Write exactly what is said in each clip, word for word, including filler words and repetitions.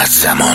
از زمان.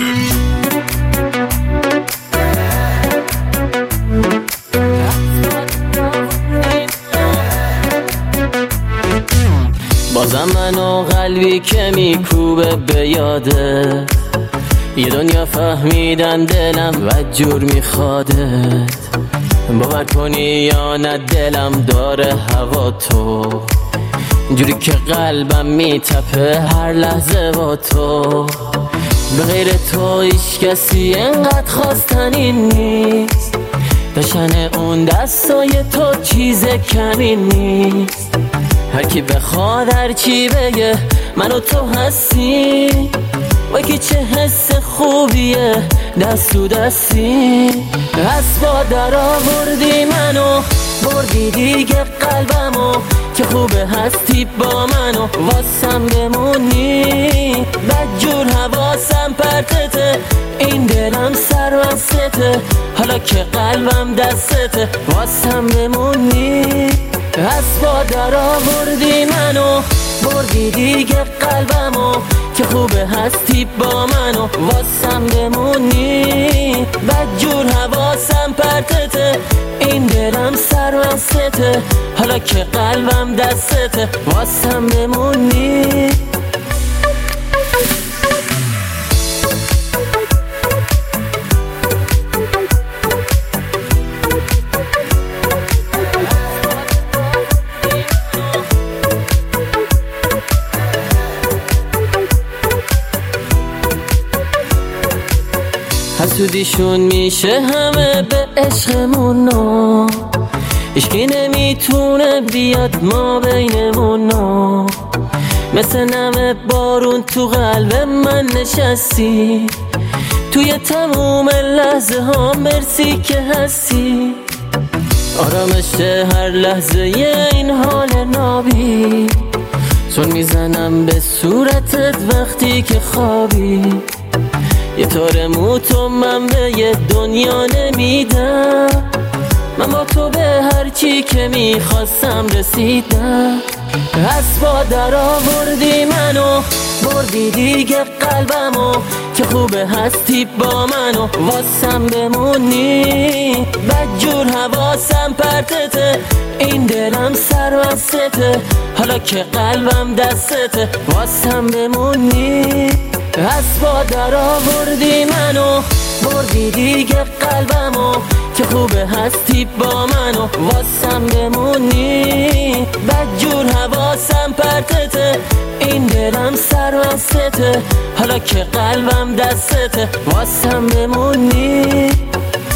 بازم منو قلبی که میکوبه به یاده، یه دنیا فهمیدن دلم و جور میخوادت. باور کنی یا نه دلم داره هوا تو، جوری که قلبم میتپه هر لحظه با تو. به غیر تو هیچ کسی انقدر خواستنی نیست، داشتن اون دستای تو چیز کمی نیست. هر کی بخواد هر چی بگه من و تو هستی، وای که چه حس خوبیه دست تو دستی. از با در آوردی منو بردی دیگه قلبمو، که خوبه هستی با منو واسم بمونی. بدجور حواسم پرتته، این دلم سر وسته، حالا که قلبم دستته واسم بمونی. از با در آوردی منو بردی دیگه قلبمو، که خوبه هستی با منو واسم بمونی. بدجور حواسم پرتته، این دلم سر وسته، حالا که قلبم دستته واسم بمونی. حسودیشون میشه همه به عشقمونو، هیچکی نمیتونه بیاد ما بینمونو. مثل نم بارون تو قلب من نشستی، توی تموم لحظه ها مرسی که هستی. آرامش هر لحظه این حال نابی، چون میزنم به صورتت وقتی که خوابی. یه طور موتو من به یه دنیا نمیدم، من با تو به هر چی که میخواستم رسیدم. از با در آوردی منو بردی دیگه قلبمو، که خوبه هستی با منو واسم بمونی. بدجور حواسم پرتته، این دلم سر وسته، حالا که قلبم دستته واسم بمونی. از با در آوردی منو بردی دیگه قلبمو، که خوبه هستی با منو واسم بمونی. بدجور حواسم پرتته، این دلم سر وسته، حالا که قلبم دستته واسم بمونی.